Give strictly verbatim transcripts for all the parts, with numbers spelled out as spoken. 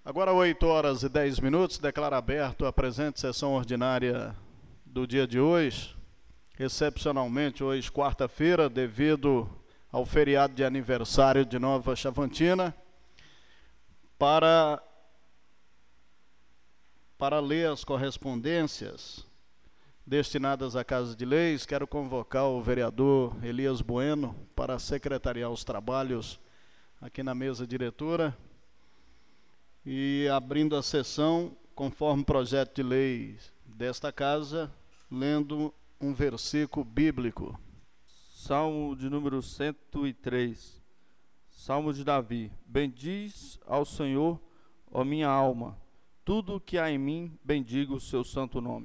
Agora oito horas e dez minutos, declaro aberto a presente sessão ordinária do dia de hoje. Excepcionalmente, hoje, quarta-feira, devido ao feriado de aniversário de Nova Chavantina, para, para ler as correspondências destinadas à Casa de Leis, quero convocar o vereador Elias Bueno para secretariar os trabalhos aqui na mesa diretora. E abrindo a sessão, conforme projeto de lei desta casa, lendo um versículo bíblico. Salmo de número cento e três. Salmo de Davi. Bendiz ao Senhor, ó minha alma, tudo o que há em mim, bendiga o seu santo nome.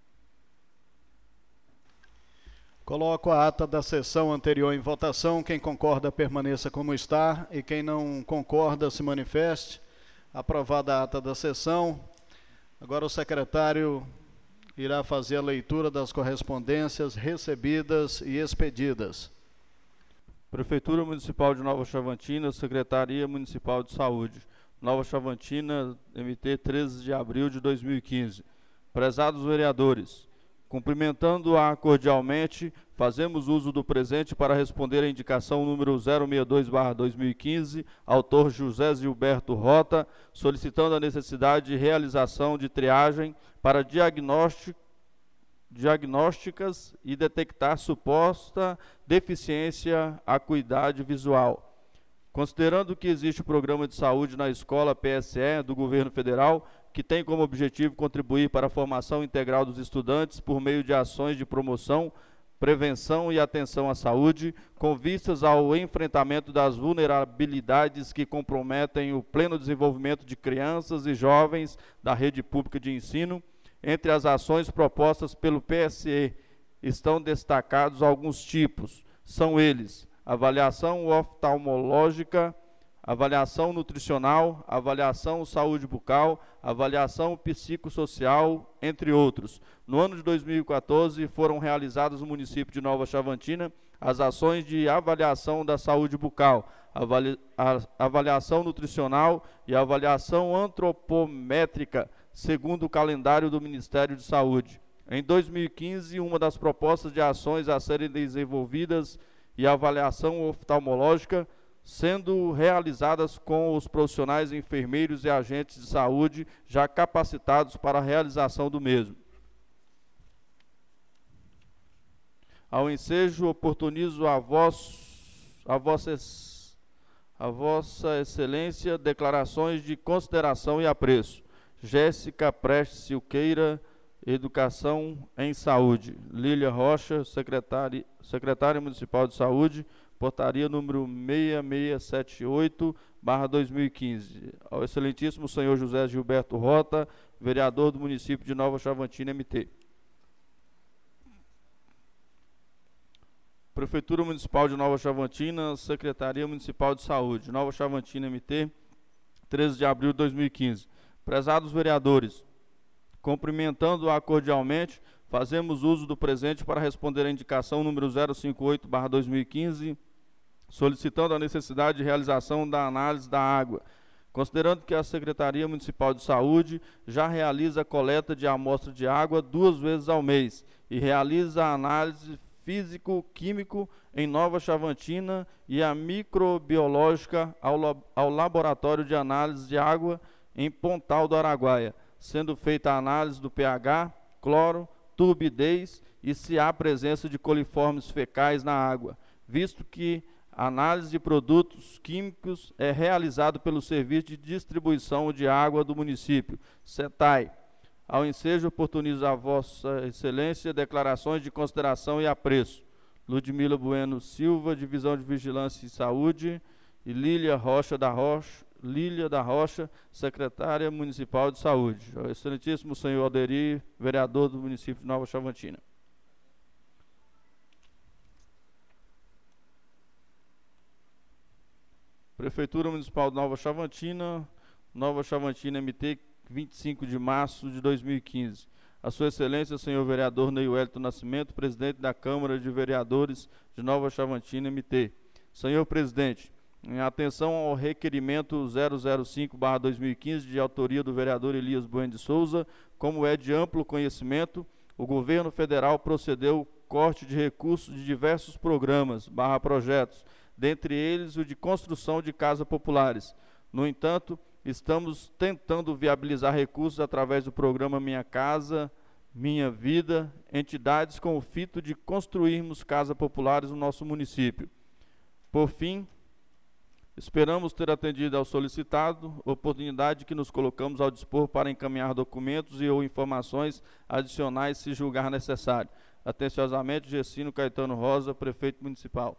Coloco a ata da sessão anterior em votação. Quem concorda, permaneça como está, e quem não concorda, se manifeste. Aprovada a ata da sessão. Agora o secretário irá fazer a leitura das correspondências recebidas e expedidas. Prefeitura Municipal de Nova Chavantina, Secretaria Municipal de Saúde. Nova Chavantina, M T, treze de abril de dois mil e quinze. Prezados vereadores, cumprimentando-a cordialmente, fazemos uso do presente para responder à indicação número zero seis dois barra dois mil e quinze, autor José Gilberto Rota, solicitando a necessidade de realização de triagem para diagnóstico, diagnósticas e detectar suposta deficiência acuidade visual. Considerando que existe o programa de saúde na escola P S E do governo federal, que tem como objetivo contribuir para a formação integral dos estudantes por meio de ações de promoção, prevenção e atenção à saúde, com vistas ao enfrentamento das vulnerabilidades que comprometem o pleno desenvolvimento de crianças e jovens da rede pública de ensino. Entre as ações propostas pelo P S E estão destacados alguns tipos. São eles: avaliação oftalmológica, avaliação nutricional, avaliação saúde bucal, avaliação psicossocial, entre outros. No ano de dois mil e quatorze, foram realizadas no município de Nova Chavantina as ações de avaliação da saúde bucal, avali a avaliação nutricional e avaliação antropométrica, segundo o calendário do Ministério de Saúde. Em dois mil e quinze, uma das propostas de ações a serem desenvolvidas e a avaliação oftalmológica, sendo realizadas com os profissionais enfermeiros e agentes de saúde já capacitados para a realização do mesmo. Ao ensejo, oportunizo a, vos, a, vossa, a vossa excelência declarações de consideração e apreço. Jéssica Prestes Silqueira, Educação em Saúde. Lília Rocha, secretária, secretária Municipal de Saúde, portaria número seis seis sete oito barra dois mil e quinze. Ao excelentíssimo senhor José Gilberto Rota, vereador do município de Nova Chavantina, M T. Prefeitura Municipal de Nova Chavantina, Secretaria Municipal de Saúde, Nova Chavantina, M T, treze de abril de dois mil e quinze. Prezados vereadores, cumprimentando-a cordialmente, fazemos uso do presente para responder à indicação número zero cinco oito barra dois mil e quinze, solicitando a necessidade de realização da análise da água, considerando que a Secretaria Municipal de Saúde já realiza a coleta de amostra de água duas vezes ao mês e realiza a análise físico-químico em Nova Chavantina e a microbiológica ao, ao Laboratório de Análise de Água em Pontal do Araguaia, sendo feita a análise do pH, cloro, turbidez e se há presença de coliformes fecais na água, visto que a análise de produtos químicos é realizado pelo Serviço de Distribuição de Água do município, SETAI. Ao ensejo, oportunizo a vossa excelência declarações de consideração e apreço. Ludmila Bueno Silva, Divisão de Vigilância e Saúde, e Lília Rocha da Rocha, Lília da Rocha, secretária municipal de saúde. Ao excelentíssimo senhor Alderi, vereador do município de Nova Chavantina. Prefeitura Municipal de Nova Chavantina, Nova Chavantina, M T, vinte e cinco de março de dois mil e quinze. A sua excelência, senhor vereador Ney Wellington Nascimento, presidente da Câmara de Vereadores de Nova Chavantina, M T. Senhor presidente, Em atenção ao requerimento zero zero cinco barra dois mil e quinze, de autoria do vereador Elias Bueno de Souza, como é de amplo conhecimento, o governo federal procedeu ao corte de recursos de diversos programas barra projetos, dentre eles o de construção de casas populares. No entanto, estamos tentando viabilizar recursos através do programa Minha Casa, Minha Vida, entidades com o fito de construirmos casas populares no nosso município. Por fim, esperamos ter atendido ao solicitado, oportunidade que nos colocamos ao dispor para encaminhar documentos e ou informações adicionais se julgar necessário. Atenciosamente, Gessino Caetano Rosa, Prefeito Municipal.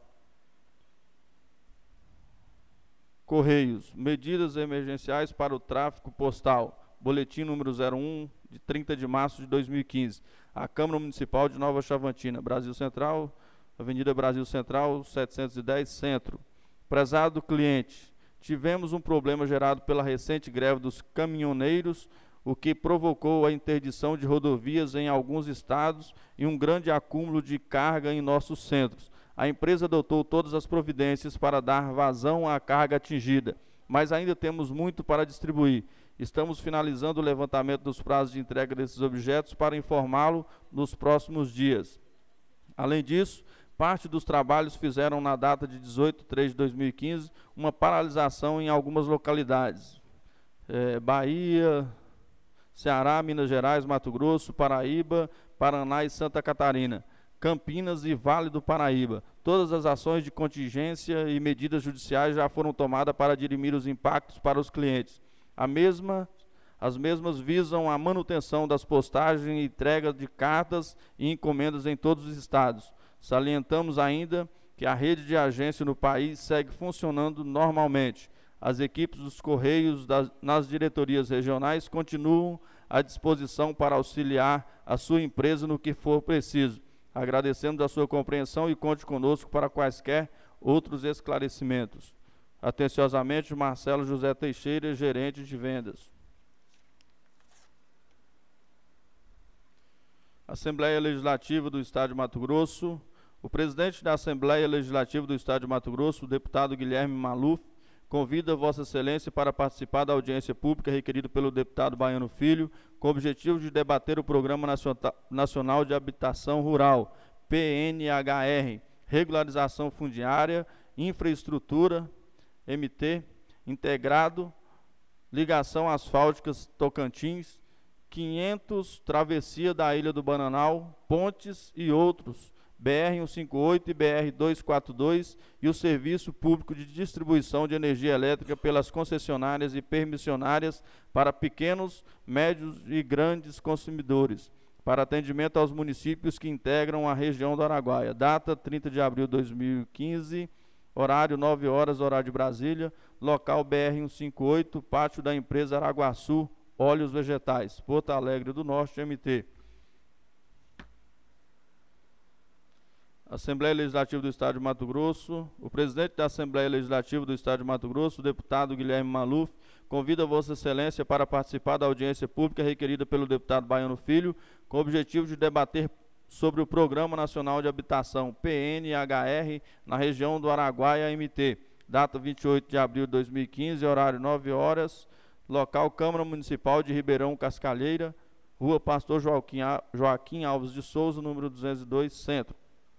Correios, medidas emergenciais para o tráfego postal, boletim número zero um, de trinta de março de dois mil e quinze, a Câmara Municipal de Nova Chavantina, Brasil Central, Avenida Brasil Central, setecentos e dez, Centro. Prezado cliente, tivemos um problema gerado pela recente greve dos caminhoneiros, o que provocou a interdição de rodovias em alguns estados e um grande acúmulo de carga em nossos centros. A empresa adotou todas as providências para dar vazão à carga atingida, mas ainda temos muito para distribuir. Estamos finalizando o levantamento dos prazos de entrega desses objetos para informá-lo nos próximos dias. Além disso, parte dos trabalhos fizeram na data de dezoito de três de dois mil e quinze uma paralisação em algumas localidades. É, Bahia, Ceará, Minas Gerais, Mato Grosso, Paraíba, Paraná e Santa Catarina. Campinas e Vale do Paraíba. Todas as ações de contingência e medidas judiciais já foram tomadas para dirimir os impactos para os clientes. A mesma, as mesmas visam a manutenção das postagens e entrega de cartas e encomendas em todos os estados. Salientamos ainda que a rede de agência no país segue funcionando normalmente. As equipes dos Correios das, nas diretorias regionais continuam à disposição para auxiliar a sua empresa no que for preciso. Agradecemos a sua compreensão e conte conosco para quaisquer outros esclarecimentos. Atenciosamente, Marcelo José Teixeira, gerente de vendas. Assembleia Legislativa do Estado de Mato Grosso. O presidente da Assembleia Legislativa do Estado de Mato Grosso, o deputado Guilherme Maluf, convida Vossa Excelência para participar da audiência pública requerida pelo deputado Baiano Filho, com o objetivo de debater o Programa Nacional de Habitação Rural, P N H R, Regularização Fundiária, Infraestrutura, M T, Integrado, Ligação Asfálticas Tocantins, quinhentos, Travessia da Ilha do Bananal, Pontes e outros, B R cento e cinquenta e oito e B R duzentos e quarenta e dois e o Serviço Público de Distribuição de Energia Elétrica pelas concessionárias e permissionárias para pequenos, médios e grandes consumidores, para atendimento aos municípios que integram a região do Araguaia. Data trinta de abril de dois mil e quinze, horário nove horas, horário de Brasília, local B R cento e cinquenta e oito, pátio da empresa Araguaçu, Óleos Vegetais, Porto Alegre do Norte, M T. Assembleia Legislativa do Estado de Mato Grosso. O presidente da Assembleia Legislativa do Estado de Mato Grosso, o deputado Guilherme Maluf, convida Vossa Excelência para participar da audiência pública requerida pelo deputado Baiano Filho, com o objetivo de debater sobre o Programa Nacional de Habitação, P N H R, na região do Araguaia, M T. Data vinte e oito de abril de dois mil e quinze, horário nove horas, local Câmara Municipal de Ribeirão Cascalheira, Rua Pastor Joaquim, Joaquim Alves de Souza, número duzentos e dois, Centro.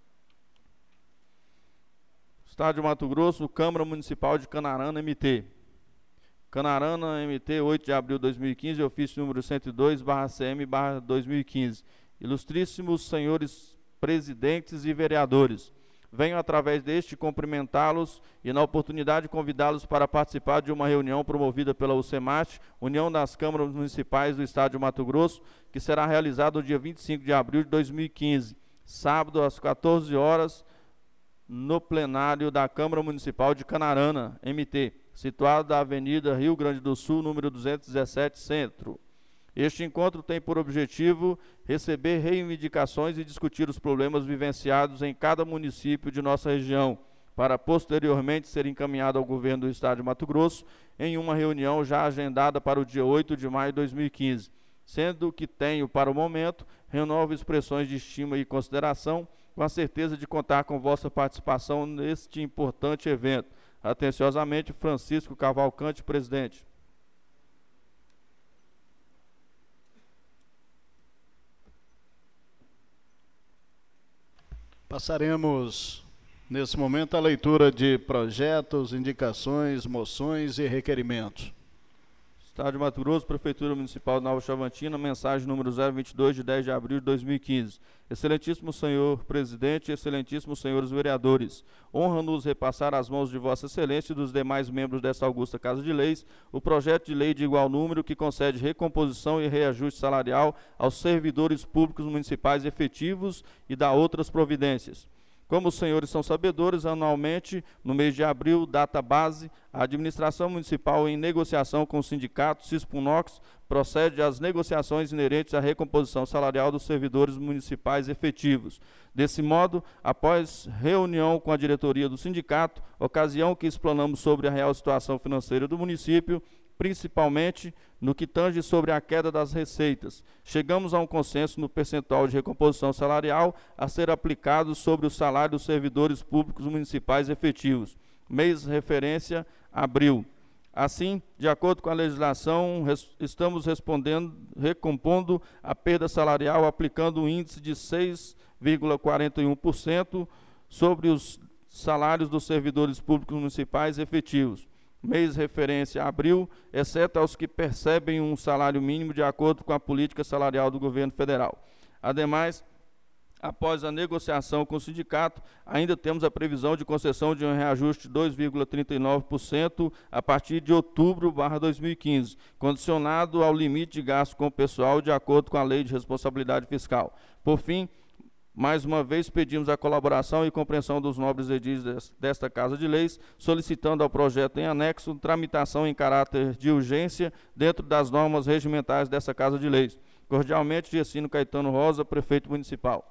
Estado de Mato Grosso, Câmara Municipal de Canarana, M T. Canarana, M T, oito de abril de dois mil e quinze, ofício número cento e dois, barra C M, barra dois mil e quinze. Ilustríssimos senhores presidentes e vereadores, venho através deste cumprimentá-los e na oportunidade convidá-los para participar de uma reunião promovida pela U C M A T, União das Câmaras Municipais do Estado de Mato Grosso, que será realizada no dia vinte e cinco de abril de dois mil e quinze, sábado às quatorze horas, no plenário da Câmara Municipal de Canarana, M T, situado na Avenida Rio Grande do Sul, número duzentos e dezessete, Centro. Este encontro tem por objetivo receber reivindicações e discutir os problemas vivenciados em cada município de nossa região, para posteriormente ser encaminhado ao governo do Estado de Mato Grosso em uma reunião já agendada para o dia oito de maio de dois mil e quinze, sendo que tenho, para o momento, renovo expressões de estima e consideração, com a certeza de contar com vossa participação neste importante evento. Atenciosamente, Francisco Cavalcante, presidente. Passaremos, nesse momento, a leitura de projetos, indicações, moções e requerimentos. Estado de Mato Grosso, Prefeitura Municipal de Nova Chavantina, mensagem número zero vinte e dois, de dez de abril de dois mil e quinze. Excelentíssimo senhor presidente, excelentíssimos senhores vereadores, honra-nos repassar às mãos de Vossa Excelência e dos demais membros desta augusta Casa de Leis o projeto de lei de igual número que concede recomposição e reajuste salarial aos servidores públicos municipais efetivos e dá outras providências. Como os senhores são sabedores, anualmente, no mês de abril, data base, a administração municipal, em negociação com o sindicato Cispunox, procede às negociações inerentes à recomposição salarial dos servidores municipais efetivos. Desse modo, após reunião com a diretoria do sindicato, ocasião que explanamos sobre a real situação financeira do município, principalmente no que tange sobre a queda das receitas. Chegamos a um consenso no percentual de recomposição salarial a ser aplicado sobre o salário dos servidores públicos municipais efetivos. Mês referência, abril. Assim, de acordo com a legislação, res, estamos respondendo, recompondo a perda salarial aplicando um índice de seis vírgula quarenta e um por cento sobre os salários dos servidores públicos municipais efetivos. Mês referência abril, exceto aos que percebem um salário mínimo de acordo com a política salarial do governo federal. Ademais, após a negociação com o sindicato, ainda temos a previsão de concessão de um reajuste de dois vírgula trinta e nove por cento a partir de outubro de dois mil e quinze, condicionado ao limite de gasto com o pessoal de acordo com a Lei de Responsabilidade Fiscal. Por fim, mais uma vez, pedimos a colaboração e compreensão dos nobres edis desta Casa de Leis, solicitando ao projeto em anexo tramitação em caráter de urgência dentro das normas regimentais dessa Casa de Leis. Cordialmente, Gessino Caetano Rosa, Prefeito Municipal.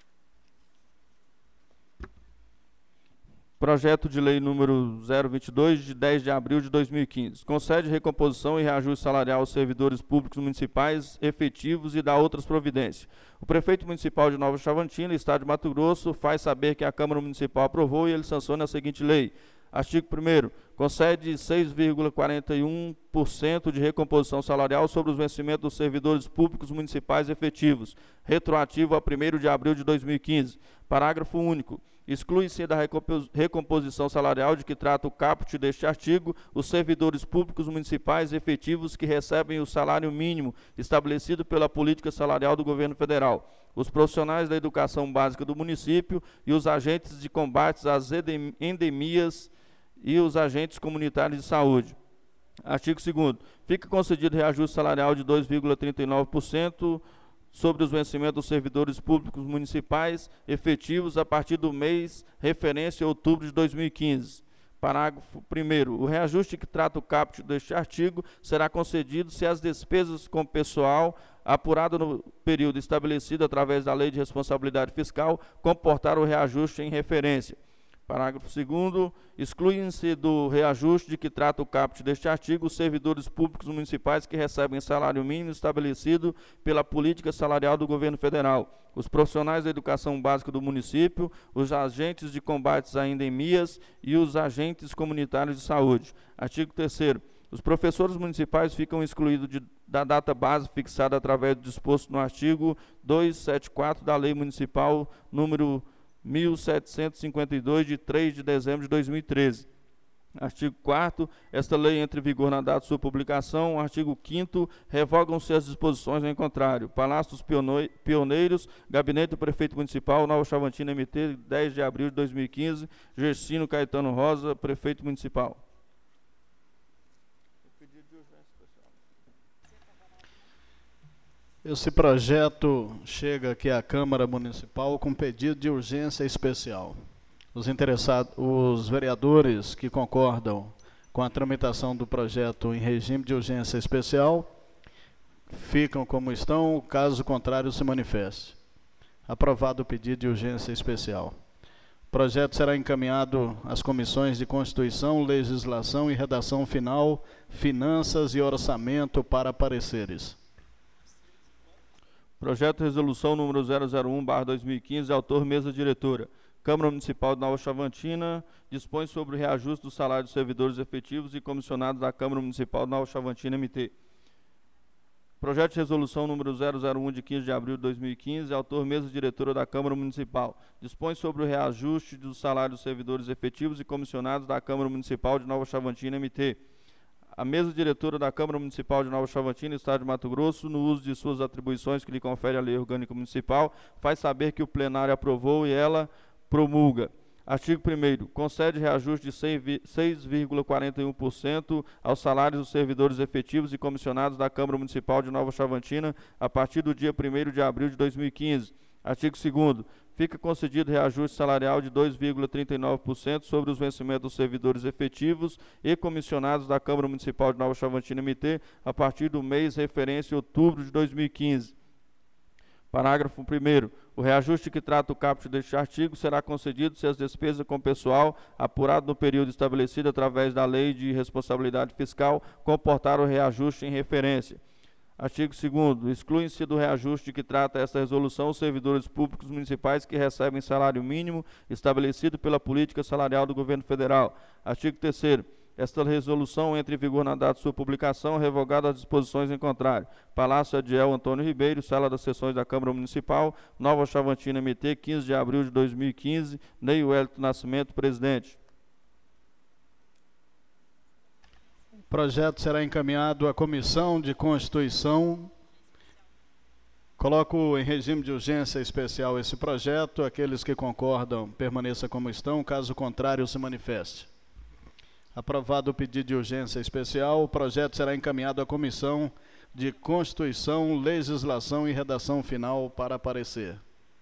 Projeto de lei número zero vinte e dois, de dez de abril de dois mil e quinze. Concede recomposição e reajuste salarial aos servidores públicos municipais efetivos e dá outras providências. O prefeito municipal de Nova Chavantina, Estado de Mato Grosso, faz saber que a Câmara Municipal aprovou e ele sanciona a seguinte lei. Artigo primeiro. Concede seis vírgula quarenta e um por cento de recomposição salarial sobre os vencimentos dos servidores públicos municipais efetivos, retroativo a primeiro de abril de dois mil e quinze. Parágrafo único. Exclui-se da recomposição salarial de que trata o caput deste artigo os servidores públicos municipais efetivos que recebem o salário mínimo estabelecido pela política salarial do governo federal, os profissionais da educação básica do município e os agentes de combate às endemias e os agentes comunitários de saúde. Artigo segundo. Fica concedido reajuste salarial de dois vírgula trinta e nove por cento sobre os vencimentos dos servidores públicos municipais efetivos a partir do mês referência outubro de dois mil e quinze. Parágrafo primeiro. O reajuste que trata o caput deste artigo será concedido se as despesas com pessoal apurado no período estabelecido através da Lei de Responsabilidade Fiscal comportar o reajuste em referência. Parágrafo segundo. Excluem-se do reajuste de que trata o caput deste artigo os servidores públicos municipais que recebem salário mínimo estabelecido pela política salarial do governo federal, os profissionais da educação básica do município, os agentes de combates a endemias e os agentes comunitários de saúde. Artigo terceiro. Os professores municipais ficam excluídos de, da data base fixada através do disposto no artigo duzentos e setenta e quatro da Lei Municipal número mil setecentos e cinquenta e dois, de três de dezembro de dois mil e treze. Artigo quarto. Esta lei entra em vigor na data de sua publicação. Artigo quinto. Revogam-se as disposições em contrário. Palácio dos Pioneiros, Gabinete do Prefeito Municipal, Nova Chavantina, M T, dez de abril de dois mil e quinze. Gessino Caetano Rosa, Prefeito Municipal. Esse projeto chega aqui à Câmara Municipal com pedido de urgência especial. Os interessados, os vereadores que concordam com a tramitação do projeto em regime de urgência especial ficam como estão, caso contrário se manifeste. Aprovado o pedido de urgência especial. O projeto será encaminhado às comissões de Constituição, Legislação e Redação Final, Finanças e Orçamento para pareceres. Projeto de resolução número zero zero um barra dois mil e quinze, autor mesa diretora. Câmara Municipal de Nova Chavantina dispõe sobre o reajuste do salário dos servidores efetivos e comissionados da Câmara Municipal de Nova Chavantina M T. Projeto de resolução número zero zero um de quinze de abril de dois mil e quinze, autor mesa diretora da Câmara Municipal. Dispõe sobre o reajuste do salário dos servidores efetivos e comissionados da Câmara Municipal de Nova Chavantina M T. A mesa diretora da Câmara Municipal de Nova Chavantina, Estado de Mato Grosso, no uso de suas atribuições que lhe confere a Lei Orgânica Municipal, faz saber que o plenário aprovou e ela promulga. Artigo primeiro. Concede reajuste de seis vírgula quarenta e um por cento aos salários dos servidores efetivos e comissionados da Câmara Municipal de Nova Chavantina a partir do dia primeiro de abril de dois mil e quinze. Artigo segundo. Fica concedido reajuste salarial de dois vírgula trinta e nove por cento sobre os vencimentos dos servidores efetivos e comissionados da Câmara Municipal de Nova Chavantina M T a partir do mês referência outubro de dois mil e quinze. Parágrafo primeiro. O reajuste que trata o caput deste artigo será concedido se as despesas com pessoal apurado no período estabelecido através da Lei de Responsabilidade Fiscal comportar o reajuste em referência. Artigo segundo. Excluem-se do reajuste que trata esta resolução os servidores públicos municipais que recebem salário mínimo estabelecido pela política salarial do Governo Federal. Artigo terceiro. Esta resolução entra em vigor na data de sua publicação, revogada as disposições em contrário. Palácio Adiel Antônio Ribeiro, Sala das Sessões da Câmara Municipal, Nova Chavantina M T, quinze de abril de dois mil e quinze, Ney Wellington Nascimento, presidente. O projeto será encaminhado à Comissão de Constituição. Coloco em regime de urgência especial esse projeto. Aqueles que concordam, permaneça como estão. Caso contrário, se manifeste. Aprovado o pedido de urgência especial, o projeto será encaminhado à Comissão de Constituição, Legislação e Redação Final para parecer.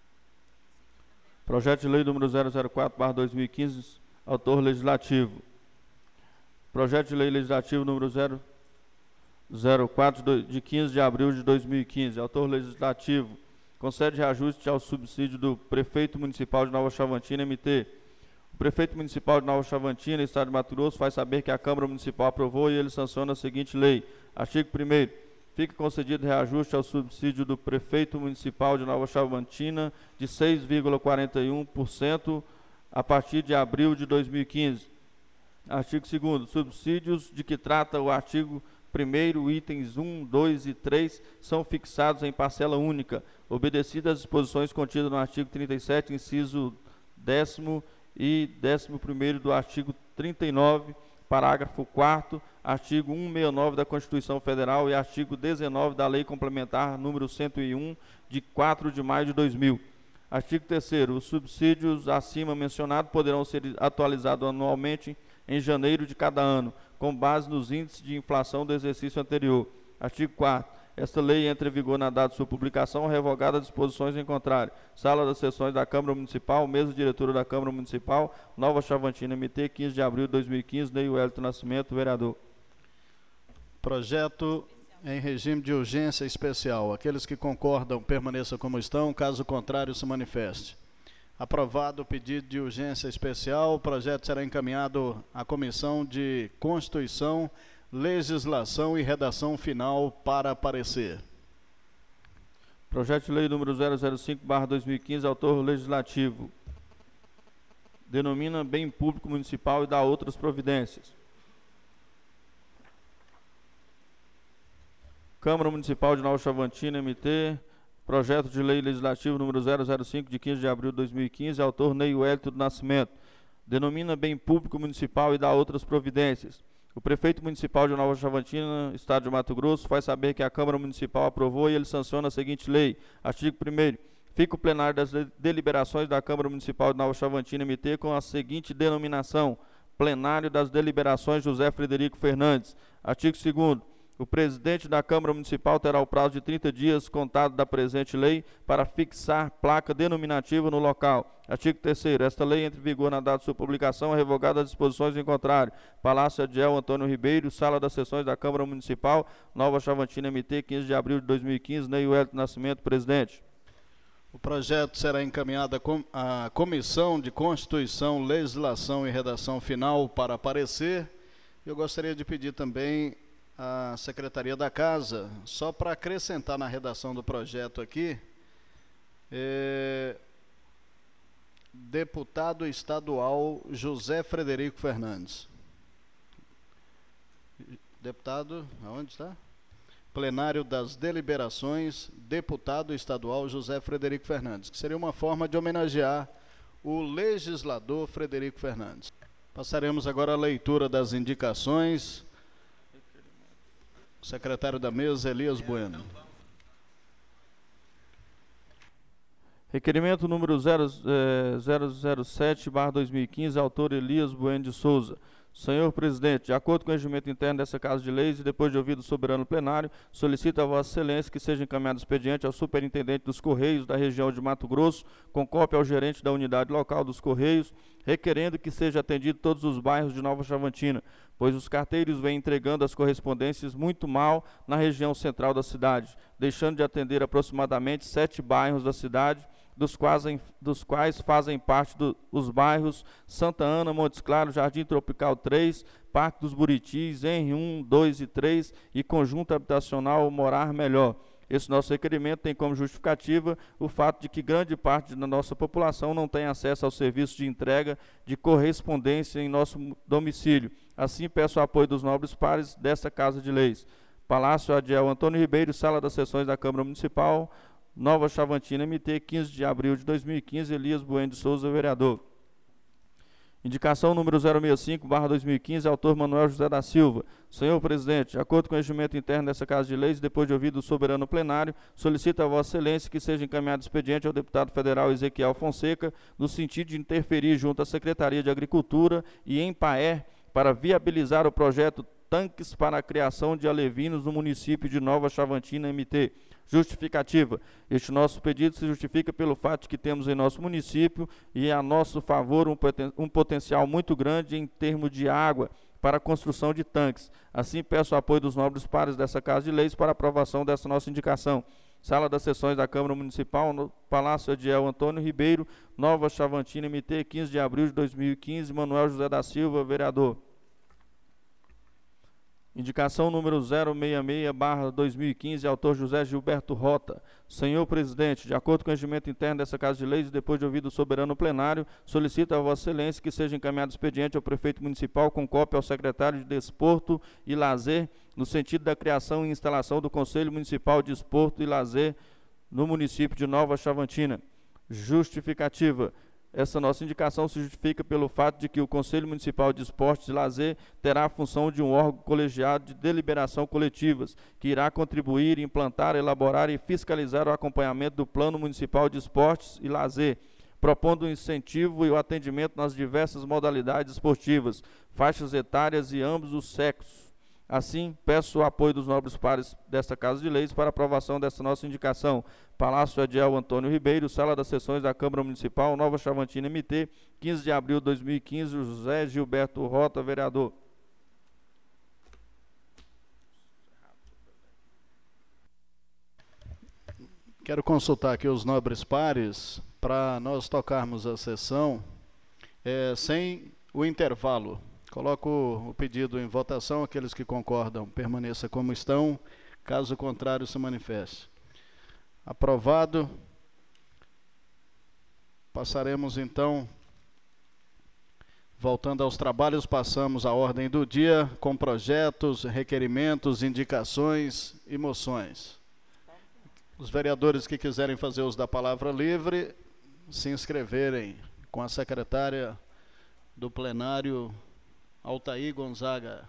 Projeto de lei número zero zero quatro barra dois mil e quinze, autor legislativo. Projeto de lei legislativo número zero zero quatro de quinze de abril de dois mil e quinze, autor legislativo. Concede reajuste ao subsídio do Prefeito Municipal de Nova Chavantina M T. O Prefeito Municipal de Nova Chavantina, Estado de Mato Grosso, faz saber que a Câmara Municipal aprovou e ele sanciona a seguinte lei. Artigo primeiro. Fica concedido reajuste ao subsídio do Prefeito Municipal de Nova Chavantina de seis vírgula quarenta e um por cento a partir de abril de dois mil e quinze. Artigo segundo. Subsídios de que trata o artigo primeiro, itens um, dois e três, são fixados em parcela única, obedecidas as disposições contidas no artigo trinta e sete, inciso décimo e décimo primeiro do artigo trinta e nove, parágrafo quarto, artigo cento e sessenta e nove da Constituição Federal e artigo dezenove da Lei Complementar número cento e um, de quatro de maio de dois mil. Artigo terceiro. Os subsídios acima mencionados poderão ser atualizados anualmente em janeiro de cada ano, com base nos índices de inflação do exercício anterior. Artigo quarto. Esta lei entra em vigor na data de sua publicação, revogada as disposições em contrário. Sala das Sessões da Câmara Municipal, mesa diretora da Câmara Municipal, Nova Chavantina M T, quinze de abril de dois mil e quinze, Ney Wellington Nascimento, vereador. Projeto em regime de urgência especial. Aqueles que concordam, permaneçam como estão, caso contrário, se manifeste. Aprovado o pedido de urgência especial, o projeto será encaminhado à Comissão de Constituição, Legislação e Redação Final para parecer. Projeto de lei número zero zero cinco barra dois mil e quinze, autor legislativo. Denomina bem público municipal e dá outras providências. Câmara Municipal de Nova Chavantina, M T, projeto de lei legislativo número zero zero cinco de quinze de abril de dois mil e quinze, autor Ney Wellington do Nascimento. Denomina bem público municipal e dá outras providências. O Prefeito Municipal de Nova Chavantina, Estado de Mato Grosso, faz saber que a Câmara Municipal aprovou e ele sanciona a seguinte lei. Artigo primeiro. Fica o plenário das deliberações da Câmara Municipal de Nova Chavantina M T com a seguinte denominação: Plenário das Deliberações José Frederico Fernandes. Artigo segundo. O presidente da Câmara Municipal terá o prazo de trinta dias contado da presente lei para fixar placa denominativa no local. Artigo terceiro. Esta lei entra em vigor na data de sua publicação, revogada as disposições em contrário. Palácio Adiel Antônio Ribeiro, Sala das Sessões da Câmara Municipal, Nova Chavantina M T, quinze de abril de dois mil e quinze, Ney Wellington Nascimento, presidente. O projeto será encaminhado à Comissão de Constituição, Legislação e Redação Final para parecer. Eu gostaria de pedir também a Secretaria da Casa, só para acrescentar na redação do projeto aqui, é, deputado estadual José Frederico Fernandes. Deputado, aonde está? Plenário das deliberações, deputado estadual José Frederico Fernandes, que seria uma forma de homenagear o legislador Frederico Fernandes. Passaremos agora a leitura das indicações. Secretário da mesa, Elias Bueno. Requerimento número zero zero sete barra dois mil e quinze, autor Elias Bueno de Souza. Senhor presidente, de acordo com o regimento interno dessa Casa de Leis e depois de ouvido o soberano plenário, solicito a Vossa Excelência que seja encaminhado expediente ao superintendente dos Correios da região de Mato Grosso, com cópia ao gerente da unidade local dos Correios, requerendo que seja atendido todos os bairros de Nova Chavantina, pois os carteiros vêm entregando as correspondências muito mal na região central da cidade, deixando de atender aproximadamente sete bairros da cidade, Dos quais, dos quais fazem parte do, os bairros Santa Ana, Montes Claros, Jardim Tropical três, Parque dos Buritis, Henri um, dois e três e Conjunto Habitacional Morar Melhor. Esse nosso requerimento tem como justificativa o fato de que grande parte da nossa população não tem acesso ao serviço de entrega de correspondência em nosso domicílio. Assim, peço o apoio dos nobres pares desta Casa de Leis. Palácio Adiel Antônio Ribeiro, Sala das Sessões da Câmara Municipal, Nova Chavantina, M T, quinze de abril de dois mil e quinze, Elias Bueno de Souza, vereador. Indicação número zero seis cinco barra dois mil e quinze, autor Manuel José da Silva. Senhor presidente, de acordo com o regimento interno dessa Casa de Leis, depois de ouvido o soberano plenário, solicito a Vossa Excelência que seja encaminhado expediente ao deputado federal Ezequiel Fonseca, no sentido de interferir junto à Secretaria de Agricultura e Empaer para viabilizar o projeto Tanques para a criação de alevinos no município de Nova Chavantina, M T. Justificativa. Este nosso pedido se justifica pelo fato de que temos em nosso município e a nosso favor um, poten um potencial muito grande em termos de água para a construção de tanques. Assim, peço o apoio dos nobres pares dessa Casa de Leis para a aprovação dessa nossa indicação. Sala das Sessões da Câmara Municipal, no Palácio Adiel Antônio Ribeiro, Nova Chavantina, M T, quinze de abril de dois mil e quinze, Manuel José da Silva, vereador. Indicação número zero seis seis barra dois mil e quinze, autor José Gilberto Rota. Senhor presidente, de acordo com o regimento interno dessa Casa de Leis e depois de ouvido o soberano plenário, solicito a Vossa Excelência que seja encaminhado expediente ao prefeito municipal com cópia ao secretário de Desporto e Lazer, no sentido da criação e instalação do Conselho Municipal de Desporto e Lazer no município de Nova Chavantina. Justificativa. Essa nossa indicação se justifica pelo fato de que o Conselho Municipal de Esportes e Lazer terá a função de um órgão colegiado de deliberação coletivas, que irá contribuir, implantar, elaborar e fiscalizar o acompanhamento do Plano Municipal de Esportes e Lazer, propondo o incentivo e o atendimento nas diversas modalidades esportivas, faixas etárias e ambos os sexos. Assim, peço o apoio dos nobres pares desta Casa de Leis para aprovação desta nossa indicação. Palácio Adiel Antônio Ribeiro, Sala das Sessões da Câmara Municipal, Nova Chavantina, M T, quinze de abril de dois mil e quinze, José Gilberto Rota, vereador. Quero consultar aqui os nobres pares para nós tocarmos a sessão é, sem o intervalo. Coloco o pedido em votação, aqueles que concordam permaneça como estão, caso contrário se manifeste. Aprovado. Passaremos então, voltando aos trabalhos, passamos à ordem do dia com projetos, requerimentos, indicações e moções. Os vereadores que quiserem fazer uso da palavra livre, se inscreverem com a secretária do plenário, Altair Gonzaga.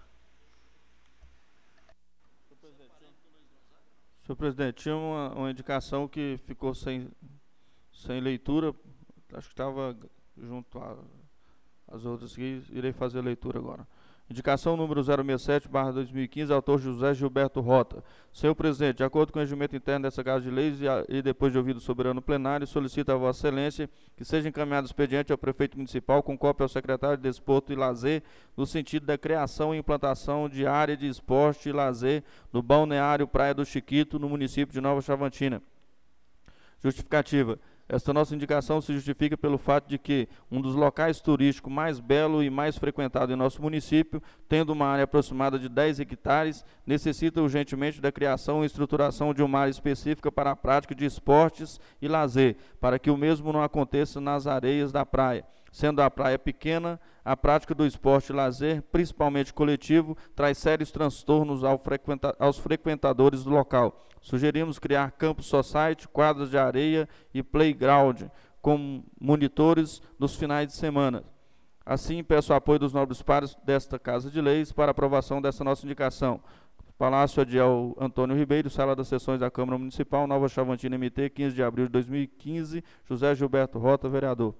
Senhor presidente, tinha uma, uma indicação que ficou sem, sem leitura, acho que estava junto às outras que irei fazer a leitura agora. Indicação número zero seis sete barra dois mil e quinze, autor José Gilberto Rota. Senhor presidente, de acordo com o regimento interno dessa Casa de Leis e, a, e depois de ouvido o soberano plenário, solicito a Vossa Excelência que seja encaminhado expediente ao prefeito municipal com cópia ao secretário de Desporto e Lazer, no sentido da criação e implantação de área de esporte e lazer no balneário Praia do Chiquito, no município de Nova Chavantina. Justificativa. Esta nossa indicação se justifica pelo fato de que um dos locais turísticos mais belo e mais frequentado em nosso município, tendo uma área aproximada de dez hectares, necessita urgentemente da criação e estruturação de uma área específica para a prática de esportes e lazer, para que o mesmo não aconteça nas areias da praia. Sendo a praia pequena, a prática do esporte e lazer, principalmente coletivo, traz sérios transtornos ao frequenta- aos frequentadores do local. Sugerimos criar campus society, quadras de areia e playground, com monitores nos finais de semana. Assim, peço o apoio dos nobres pares desta Casa de Leis para aprovação dessa nossa indicação. Palácio Adiel Antônio Ribeiro, Sala das Sessões da Câmara Municipal, Nova Chavantina, M T, quinze de abril de dois mil e quinze, José Gilberto Rota, vereador.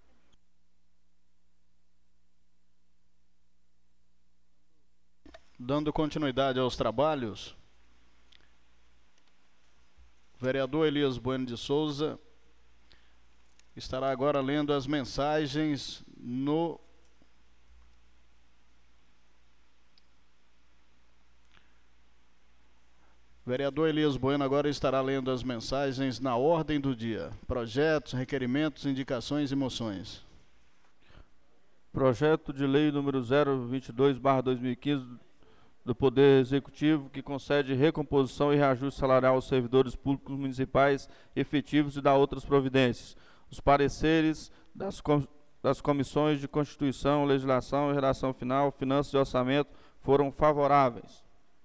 Dando continuidade aos trabalhos, o vereador Elias Bueno de Souza estará agora lendo as mensagens no O vereador Elias Bueno agora estará lendo as mensagens na ordem do dia. Projetos, requerimentos, indicações e moções. Projeto de lei número zero vinte e dois barra dois mil e quinze do Poder Executivo, que concede recomposição e reajuste salarial aos servidores públicos municipais efetivos e dá outras providências. Os pareceres das, com, das comissões de Constituição, Legislação e Redação Final, Finanças e Orçamento foram favoráveis.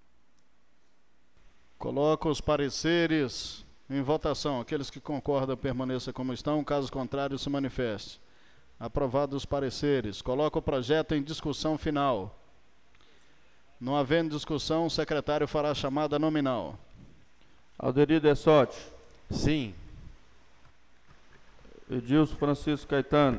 Coloco os pareceres em votação. Aqueles que concordam permaneçam como estão, caso contrário se manifeste. Aprovados os pareceres. Coloco o projeto em discussão final. Não havendo discussão, o secretário fará a chamada nominal. Alderi Dessotti. Sim. Edilson Francisco Caetano.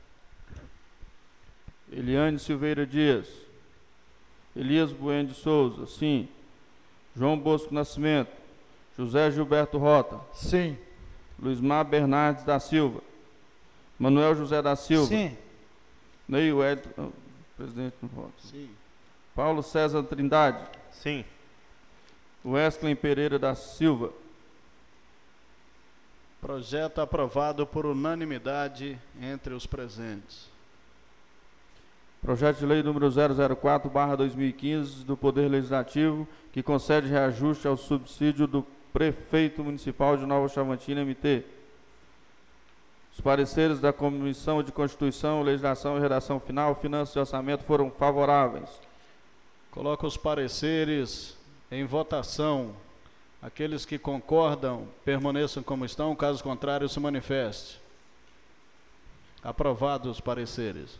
Eliane Silveira Dias. Elias Bueno de Souza. Sim. João Bosco Nascimento. José Gilberto Rota. Sim. Luizmar Bernardes da Silva. Manuel José da Silva. Sim. Ney Wellington, presidente do voto. Sim. Paulo César Trindade. Sim. Wesley Pereira da Silva. Projeto aprovado por unanimidade entre os presentes. Projeto de lei número zero zero quatro barra dois mil e quinze do Poder Legislativo, que concede reajuste ao subsídio do prefeito municipal de Nova Chavantina, M T. Os pareceres da Comissão de Constituição, Legislação e Redação Final, Finanças e Orçamento foram favoráveis. Coloco os pareceres em votação. Aqueles que concordam permaneçam como estão, caso contrário se manifeste. Aprovados os pareceres.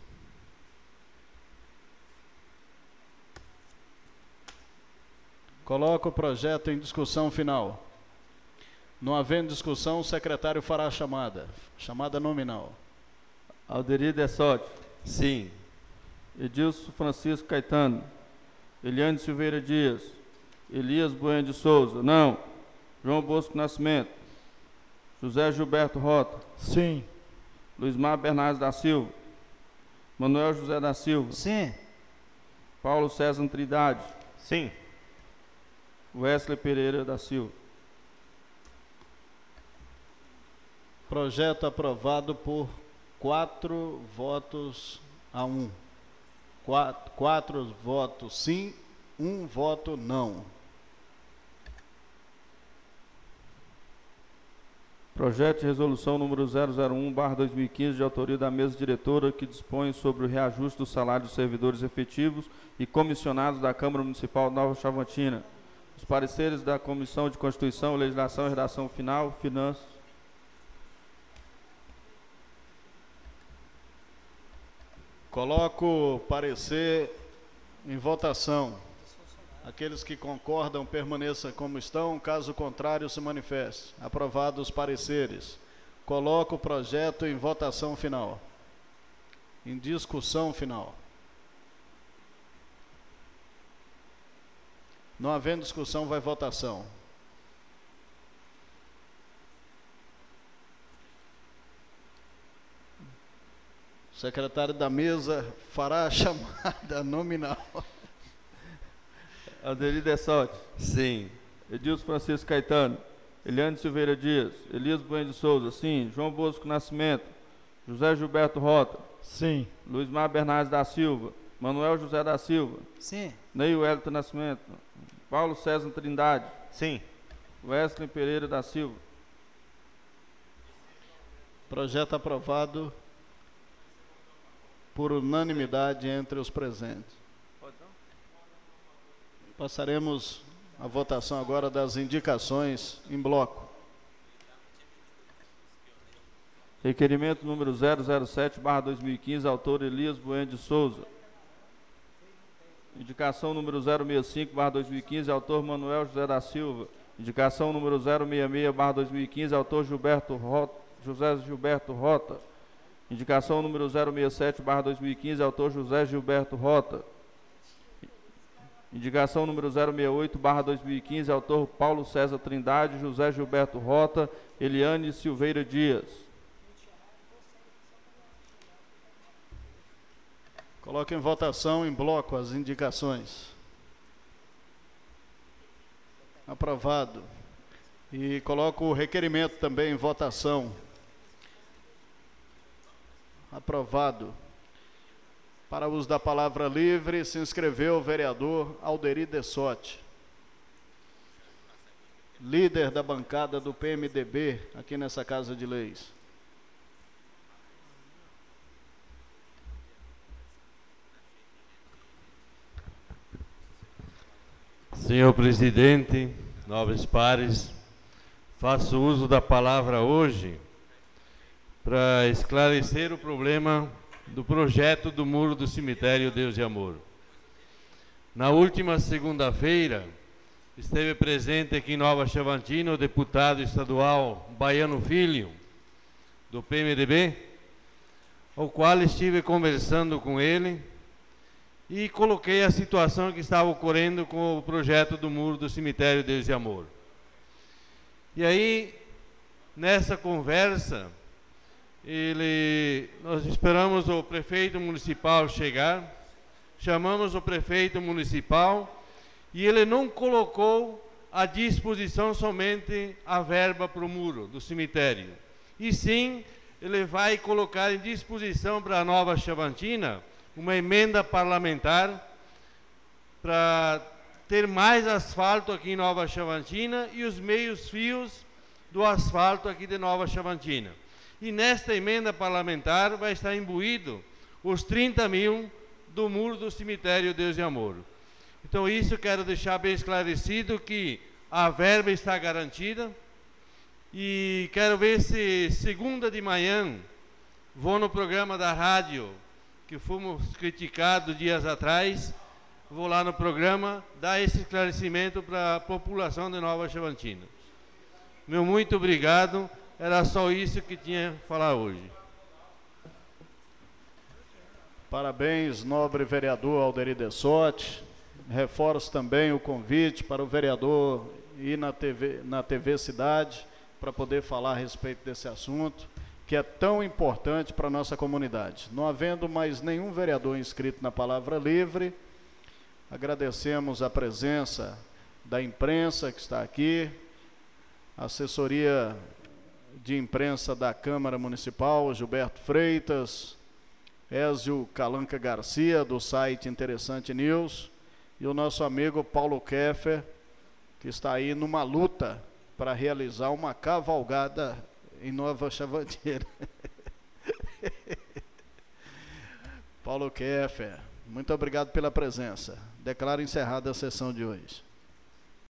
Coloco o projeto em discussão final. Não havendo discussão, o secretário fará a chamada. Chamada nominal. Alderi Dessotti. Sim. Edilson Francisco Caetano. Eliane Silveira Dias. Elias Bueno de Souza. Não. João Bosco Nascimento. José Gilberto Rota. Sim. Luizmar Bernardes da Silva. Manuel José da Silva. Sim. Paulo César Trindade. Sim. Wesley Pereira da Silva. Projeto aprovado por quatro votos a um. Quatro, quatro votos sim, um voto não. Projeto de resolução número zero zero um barra dois mil e quinze, de autoria da mesa diretora, que dispõe sobre o reajuste do salário dos servidores efetivos e comissionados da Câmara Municipal de Nova Chavantina. Os pareceres da Comissão de Constituição, Legislação e Redação Final, Finanças. Coloco o parecer em votação. Aqueles que concordam permaneçam como estão, caso contrário se manifeste. Aprovados os pareceres. Coloco o projeto em votação final. Em discussão final. Não havendo discussão, vai votação. O secretário da mesa fará a chamada nominal. Alderi Dessotti. Sim. Edilson Francisco Caetano. Eliane Silveira Dias. Elias Bueno de Souza, sim. João Bosco Nascimento. José Gilberto Rota. Sim. Luiz Mar Bernardes da Silva. Manuel José da Silva. Sim. Neil Wellington Nascimento. Paulo César Trindade. Sim. Wesley Pereira da Silva. Projeto aprovado por unanimidade entre os presentes. Passaremos a votação agora das indicações em bloco. Requerimento número zero zero sete barra dois mil e quinze, autor Elias Bueno de Souza. Indicação número zero seis cinco barra dois mil e quinze, autor Manuel José da Silva. Indicação número zero seis seis barra dois mil e quinze, autor Gilberto Rota, José Gilberto Rota. Indicação número zero seis sete barra dois mil e quinze, autor José Gilberto Rota. Indicação número zero seis oito barra dois mil e quinze, autor Paulo César Trindade, José Gilberto Rota, Eliane Silveira Dias. Coloque em votação em bloco as indicações. Aprovado. E coloco o requerimento também em votação. Aprovado. Para uso da palavra livre, se inscreveu o vereador Alderi Dessotti, líder da bancada do P M D B aqui nessa Casa de Leis. Senhor presidente, nobres pares, faço uso da palavra hoje para esclarecer o problema do projeto do muro do cemitério Deus de Amor. Na última segunda-feira, esteve presente aqui em Nova Chavantina o deputado estadual Baiano Filho, do P M D B, ao qual estive conversando com ele e coloquei a situação que estava ocorrendo com o projeto do muro do cemitério Deus de Amor. E aí, nessa conversa, ele, nós esperamos o prefeito municipal chegar, chamamos o prefeito municipal e ele não colocou à disposição somente a verba para o muro do cemitério. E sim, ele vai colocar em disposição para a Nova Chavantina uma emenda parlamentar para ter mais asfalto aqui em Nova Chavantina e os meios fios do asfalto aqui de Nova Chavantina. E nesta emenda parlamentar vai estar imbuído os trinta mil do muro do cemitério Deus de Amor. Então isso quero deixar bem esclarecido, que a verba está garantida, e quero ver se segunda de manhã vou no programa da rádio que fomos criticados dias atrás, vou lá no programa dar esse esclarecimento para a população de Nova Chavantina. Meu muito obrigado, era só isso que tinha a falar hoje. Parabéns, nobre vereador Alderi Dessotti. Reforço também o convite para o vereador ir na T V, na T V Cidade para poder falar a respeito desse assunto, que é tão importante para a nossa comunidade. Não havendo mais nenhum vereador inscrito na Palavra Livre, agradecemos a presença da imprensa que está aqui, a assessoria de imprensa da Câmara Municipal, Gilberto Freitas, Ézio Calanca Garcia, do site Interessante News, e o nosso amigo Paulo Keffer, que está aí numa luta para realizar uma cavalgada em Nova Chavantina. Paulo Keffer, muito obrigado pela presença. Declaro encerrada a sessão de hoje.